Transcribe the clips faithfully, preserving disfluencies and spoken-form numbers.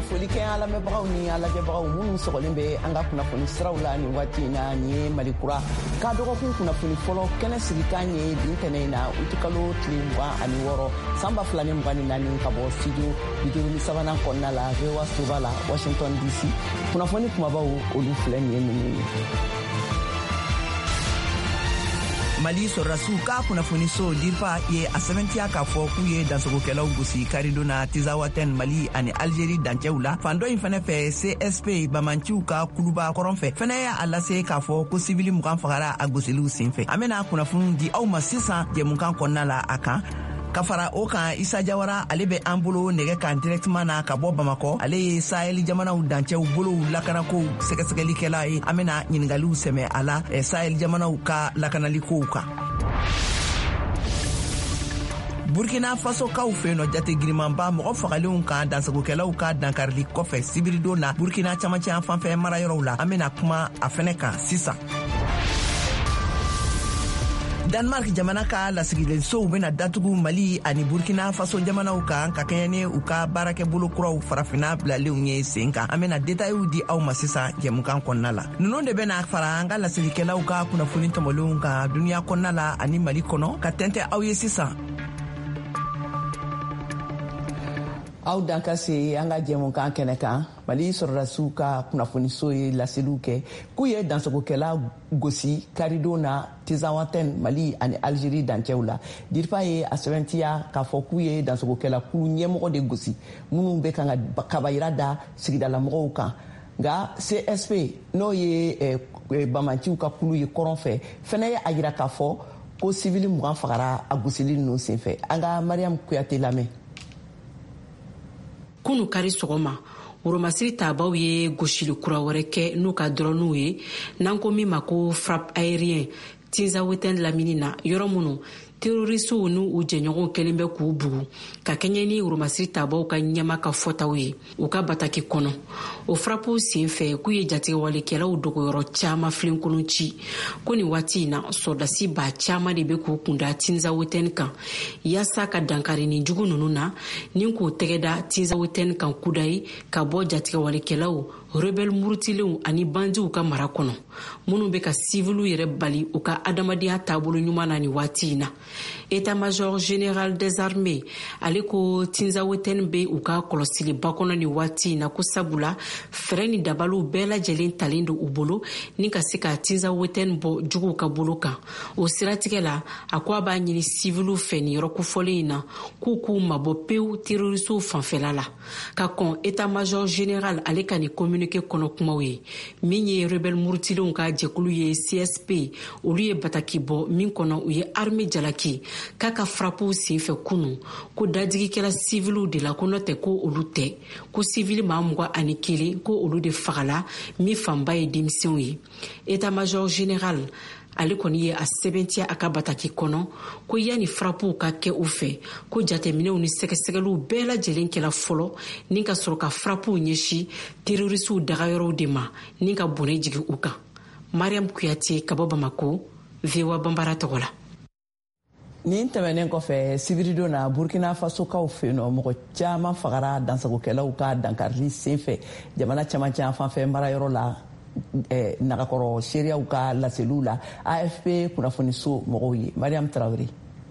foli kɛ an lamɛnbagaw ni an lajɛbagaw minnu sɔgɔlen bɛ an ka kunnafoni siraw la nin waati in na nin ye Mali kura ka dɔgɔkun kunnafoni fɔlɔ kɛnɛ sigikan ye bi tɛnɛ in na utikalo tile mugan ani wɔɔrɔ san ba fila ni mugan ni naani ka bɔ studio biduruni sabanan kɔnɔna la V O A Soba la Washington D C. Kunnafoni kumabaw olu filɛ nin ye ninnu ye. Mali sɔrɔdasiw ka kunnafoni so dirpa ye a sɛbɛntiya k'a fɔ k'u ye dansogokɛlaw gosi karidona Tizawaten Mali ani Algérie dancɛw la. Fandɔ in fɛnɛ fɛ C S P Bamanciw ka kuluba kɔrɔn fɛ fɛnɛ y'a lase k'a fɔ ko sivili mugan fagara a gosiliw senfɛ. An bena kunnafoni di aw ma sisan jɛmukan kɔnɔna la a kan. Ka fara o kan Isa Jawara ale bɛ an bolo nɛgɛ kan directement na ka bɔ Bamakɔ. Ale ye Sahel jamanaw dancɛw bolow lakanako sɛgɛsɛgɛlikɛla ye. An bena ɲiningaliw sɛmɛ a la Sahel jamanaw ka lakanalikow kan. Burkina Faso kaw fɛ nɔ jate girimanba mɔgɔ fagalenw kan dansagokɛlaw ka dankarili kɔfɛ sibiridon na Burkina camancɛ fanfɛ marayɔrɔw la. An bena kuma a fɛnɛ kan sisan. Denmark jamana ka lasigilensow bena datugu Mali ani Burkina Faso jamanaw kan ka kɛɲɛ ni u ka baarakɛ bolo kuraw farafina bilalenw ye sen kan. An bena detayiw di aw ma sisan jɛmukan kɔnɔna la. Ninnu de bena fara an ka lasigilikɛlaw ka kunnafoni tɔmɔlenw kan duniya kɔnɔna la ani Mali kɔnɔ ka tɛntɛ aw ye sisan. Aw dan ka se an ka jɛmukan kɛnɛ kan. Mali sɔrɔdasiw ka kunnafoniso ye laseliw kɛ k'u ye dansogokɛla gosi karidon na Tizawaten Mali ani Algérie dancɛw la. Dirpa ye a sɛbɛntiya k'a fɔ k'u ye dansogokɛla kulu ɲɛmɔgɔ de gosi minnu bɛ kan ka kabayira da sigidalamɔgɔw kan. Nka C S P n'o ye eh, Bamanciw ka kulu ye kɔrɔn fɛ fɛnɛ ye a yira k'a fɔ ko sivili mugan fagara a gosili ninnu senfɛ. An ka Mariam Kuyate lamɛn. Kunu kari sɔgɔma Woromasiri tabaw ye gosili kura wɛrɛ kɛ n'u ka drɔnuw ye n'an ko min ma ko frappe aérien Tizawaten lamini na yɔrɔ minnu terrorisiw n'u u jɛɲɔgɔnw kɛlen bɛ k'u bugu ka kɛɲɛ ni Woromasiri tabaw ka ɲɛma ka fɔtaw ye u ka bataki kɔnɔ. O frappew senfɛ k'u ye jatigɛwalikɛlaw dogoyɔrɔ caman filenkolon ci ko nin waati in na sɔrdasi ba caman de bɛ k'u kunda Tizawaten kan yaasa ka dankari nin jugu ninnu na ni k'u tɛgɛda Tizawaten kan kuda ye ka bɔ jatigɛwalikɛlaw rebel murutilenw ani bandiw ka mara kɔnɔ minnu bɛ ka sivilu yɛrɛ bali u ka adamadenya taabolo ɲuman na nin waati in na. État-major général des armées ale ko Tizawaten bɛ u ka kɔlɔsiliba kɔnɔ nin waati in na ko sabula fɛrɛ ni dabaliw bɛɛ lajɛlen talen don u bolo ni ka se ka Tizawaten bɔ juguw ka bolo kan. O siratigɛ la a ko a b'a ɲini sivilu fɛ nin yɔrɔ kofɔlen in na k'u k'u mabɔ pewu terrorisiw fanfɛla la ka kɔn État-major général ale ka nin communiqué kɔnɔ kumaw ye min ye rebel murutilenw ka jɛkulu ye C S P olu ye bataki bɔ min kɔnɔ u ye armée jalaki k'a ka frappew senfɛ kunu ko dadigikɛla siviluw de la ko n'o tɛ ko olu tɛ ko sivili maa mugan ani kelen ko olu de fagala min fanba ye denmisɛnw ye. État-major général ale kɔni ye a sɛbɛntiya a ka bataki kɔnɔ ko yanni frappew ka kɛ u fɛ ko jateminɛw ni sɛgɛsɛgɛliw bɛɛ lajɛlen kɛla fɔlɔ ni ka sɔrɔ ka frappew ɲɛsi terrorisiw dagayɔrɔw de ma ni ka bɔnɛ jigi u kan. Mariam Kuyate ka bɔ Bamako, V O A Bambara tɔgɔ la. Nin tɛmɛnen kɔfɛ sibiridon na Burkina Faso kaw fɛ nɔ mɔgɔ caman fagara dansagokɛlaw ka dankarili senfɛ jamana camancɛ fanfɛ marayɔrɔ la. Eh, nagakɔrɔ seeriyaw ka laseliw la A F P kunnafoniso mɔgɔw ye. Mariam Traoré.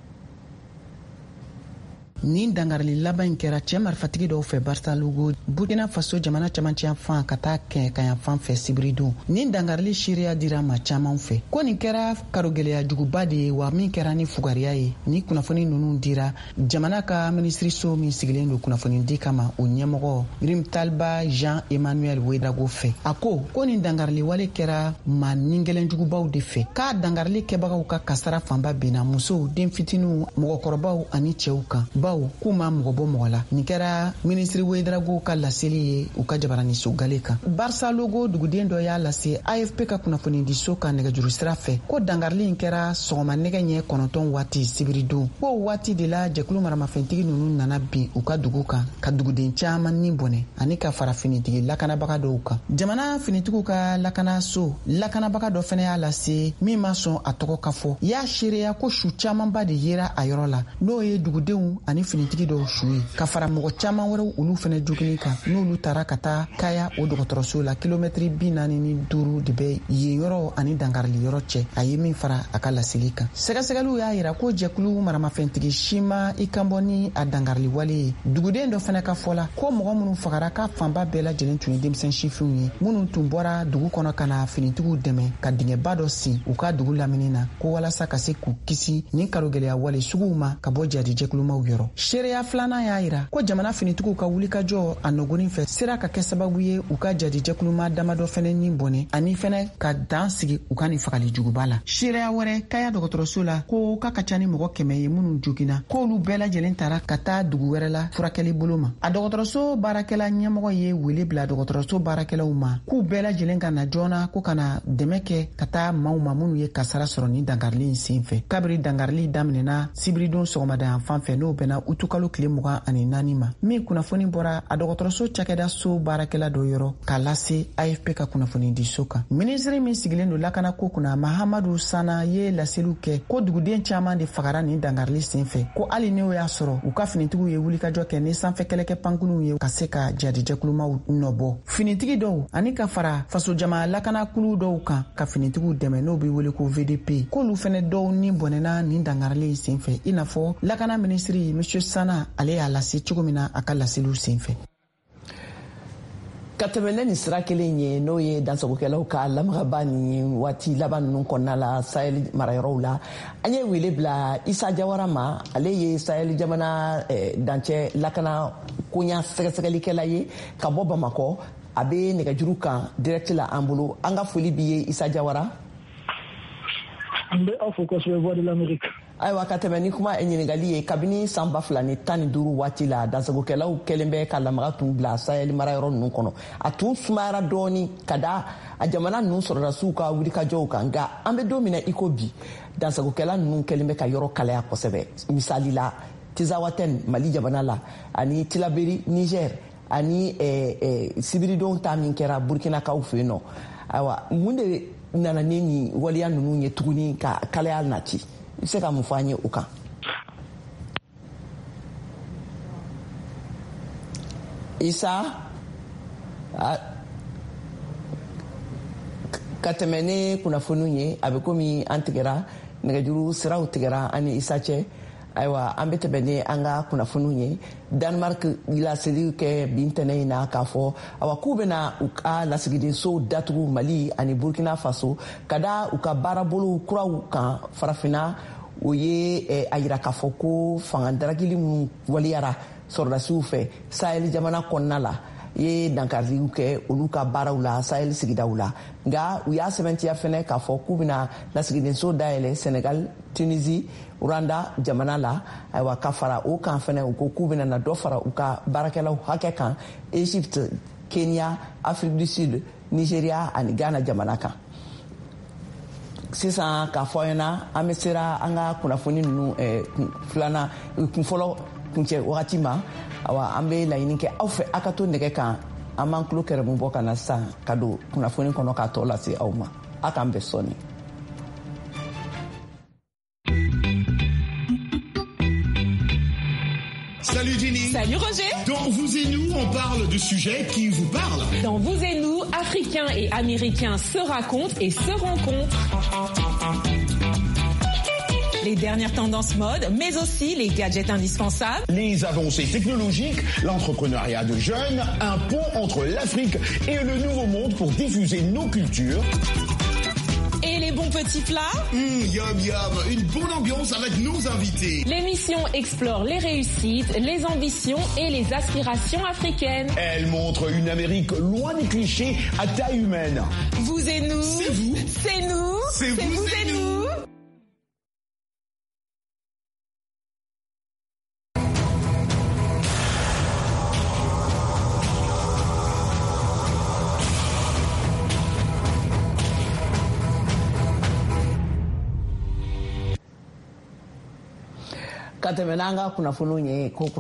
Nin dangarili laban in kɛra cɛ marifatigi dɔw fɛ Barça Lugo Burkina Faso jamana camancɛ fan ka taa kɛ kayan fan fɛ sibiridon. Nin dangarili seeriya dira ma caman fɛ ko nin kɛra karogɛlɛya juguba de ye wa min kɛra ni fugariya ye. Ni kunnafoni ninnu dira jamana ka minisiriso min sigilen don kunnafoni di kama o ɲɛmɔgɔ Rimtalba Jean-Emmanuel Ouedraogo fɛ. A ko ko nin dangarili wale kɛra ma ningɛlɛn jugubaw de fɛ k'a dangarili kɛbagaw ka kasara fanba benna musow den fitiniw mɔgɔkɔrɔbaw ani cɛw kan. K'u ma mɔgɔ bɔ mɔgɔ la. Nin kɛra minisiri Ouedraogo ka laseli ye u ka jabaraniso gale kan. Barça Lugo duguden dɔ y'a lase A F P ka kunnafoni diso ka nɛgɛjuru sira fɛ ko dangarili in kɛra sɔgɔma nɛgɛ ɲɛ kɔnɔntɔn waati sibiridon. Ko waati de la jɛkulu maramafɛntigi ninnu nana bin u ka dugu kan ka duguden caman ni bɔnɛ ani ka fara finitigi lakanabaga dɔw kan. Jamana finitigiw ka lakanaso lakanabaga dɔ fɛnɛ y'a lase min ma sɔn a tɔgɔ ka fɔ. Y'a seereya ko su camanba de yera a yɔrɔ la n'o ye dugudenw ani finitigi dɔw su ye ka fara mɔgɔ caaman wɛrɛw olu fɛnɛ jogini kan n'olu tara ka taa Kaya o dɔgɔtɔrɔso la kilomɛtiri bi naani ni duuru de bɛ yen yɔrɔ ani dangarili yɔrɔ cɛ a ye min fara a ka laseli kan. Sɛgɛsɛgɛliw y'a yira ko jɛkulu maramafɛntigi si ma i kanbɔ ni a dangarili wale ye. Duguden dɔ fɛnɛ ka fɔ la ko mɔgɔ minnu fagara ka fanba bɛɛ lajɛlen tun ye denmisɛn sifinw ye minnu tun bɔra dugu kɔnɔ ka na finitigiw dɛmɛ ka dingɛba dɔ sen u ka dugu lamini na ko walasa ka se k'u kisi ni karogɛlɛya wale suguw ma ka bɔ jadi jɛkulumaw yɔrɔ. Seereya filanan y'a yira ko jamana finitigiw ka wulikajɔ a nɔgɔnin fɛ sera ka kɛ sababu ye u ka jadi jɛkuluma damadɔ fɛnɛ ni bɔnɛ ani fɛnɛ ka dan sigi u ka nin fagali juguba la. Seereya wɛrɛ Kaya dɔgɔtɔrɔso la ko ka ka ca ni mɔgɔ kɛmɛ ye minnu jogina k'olu bɛɛ lajɛlen tara ka taa dugu wɛrɛ la furakɛli bolo ma. A dɔgɔtɔrɔso baarakɛla ɲɛmɔgɔ ye wele bila dɔgɔtɔrɔso baarakɛlaw ma k'u bɛɛ lajɛlen ka na joona ko ka na dɛmɛ kɛ ka taa maaw ma minnu ye kasara sɔrɔ ni dangarili in sen fɛ. Kabiri dangarili daminɛna sibiridon sɔgɔmada yan fan fɛ n'o bɛnna utukalo tile mugan ani naani ma. Min kunnafoni bɔra a dɔgɔtɔrɔso cakɛda so baarakɛla dɔ yɔrɔ k'a lase A F P ka kunnafoni di so kan. Minisiri min sigilen don lakana ko kunna Mahamadu Sana ye laseliw kɛ ko duguden caaman de fagara ni dangarili sen fɛ ko hali n'o y'a sɔrɔ u ka finitigiw ye wulikajɔ kɛ ni sanfɛ kɛlɛkɛ pankuluw ye ka se ka jadi jɛkulumaw nɔbɔ. Finitigi dɔw ani ka fara fasojama lakanakulu dɔw kan ka finitigiw dɛmɛ n'o bɛ wele ko V D P k'olu fɛnɛ dɔw ni bɔnɛna ni dangarili sen fɛ i n'a fɔ lakana minisiri Monsieur Sana ale y'a lase cogo min na a ka laseliw sen fɛ. Ka tɛmɛ ni sira kelen ye n'o ye dansagokɛlaw ka lamagaba ni waati laban ninnu kɔnɔna la Sahel marayɔrɔw la an ye wele bila Isa Jawara ma ale ye Sahel jamana dancɛ lakana koɲa sɛgɛsɛgɛlikɛla ye ka bɔ Bamakɔ a bɛ nɛgɛjuru kan direct la an bolo an ka foli b'i ye Isa Jawara. An bɛ aw fo kosɛbɛ Voix de l'Amérique. Ayiwa ka tɛmɛ ni kuma ɲininkali ye kabini san ba fila ni tan ni duuru waati la dansagokɛlaw kɛlen bɛ ka lamaga tun bila Sahel marayɔrɔ ninnu kɔnɔ a tun sumayara dɔɔni ka da a jamana ninnu sɔrɔdasiw ka wulikajɔw kan nka an bɛ don min na i ko bi dansagokɛla ninnu kɛlen bɛ ka yɔrɔ kalaya kosɛbɛ misali la Tizawaten Mali jamana la ani Tilaberi Niger ani eh, eh, sibiridon ta min kɛra Burkinakaw fɛ yen nɔ ayiwa mun de nana ni nin waleya ninnu ye tuguni ka kalaya nati i se ka mun fɔ an ye o kan. Isa ka tɛmɛ ne kunnafoniw ye a bɛ komi an tigɛra nɛgɛjuru siraw tigɛra an ni Isa cɛ ayiwa an bɛ tɛmɛ ni an ka kunnafoniw ye Danemark laseliw kɛ bi ntɛnɛ in na k'a fɔ awa k'u bɛna u ka lasigidensow datugu Mali ani Burkina Faso ka da u ka baarabolo kuraw kan farafinna o ye a yira k'a fɔ ko fangadaragili minnu waliyara sɔrɔdasiw fɛ Sahel jamana kɔnɔna la ye dankariw kɛ olu ka baaraw la Sahel sigidaw la nka u y'a sɛbɛntiya fɛnɛ k'a fɔ k'u bɛna lasigidenso dayɛlɛ Senegal, Tunisie, Rwanda jamana la ayiwa ka fara o kan fɛnɛ u ko k'u bɛna na dɔ fara u ka baarakɛlaw hakɛ kan Egypte, Kenya, Afrique du Sud, Nigeria ani Ghana jamana kan. Sisan k'a fɔ an ɲɛna an bɛ sera an ka kunnafoni ninnu filanan kunfɔlɔ kuncɛ wagati ma awa an bɛ laɲini kɛ aw fɛ aw ka to nɛgɛ kan an b'an tulo kɛrɛmu bɔ ka na sisan ka don kunnafoni kɔnɔ k'a tɔ lase aw ma aw k'an bɛn sɔnni. Salut Jenny. Salut Roger. Dans Vous et Nous, on parle de sujets qui vous parlent. Dans Vous et Nous, Africains et Américains se racontent et se rencontrent. Les dernières tendances mode, mais aussi les gadgets indispensables. Les avancées technologiques, l'entrepreneuriat de jeunes, un pont entre l'Afrique et le Nouveau Monde pour diffuser nos cultures. Et les bons petits plats. Mmh, yum yum, une bonne ambiance avec nos invités. L'émission explore les réussites, les ambitions et les aspirations africaines. Elle montre une Amérique loin des clichés à taille humaine. Vous et nous. C'est vous. C'est nous. C'est vous, vous et nous. nous. Ka tɛmɛ n'an ka kunnafoniw ye ko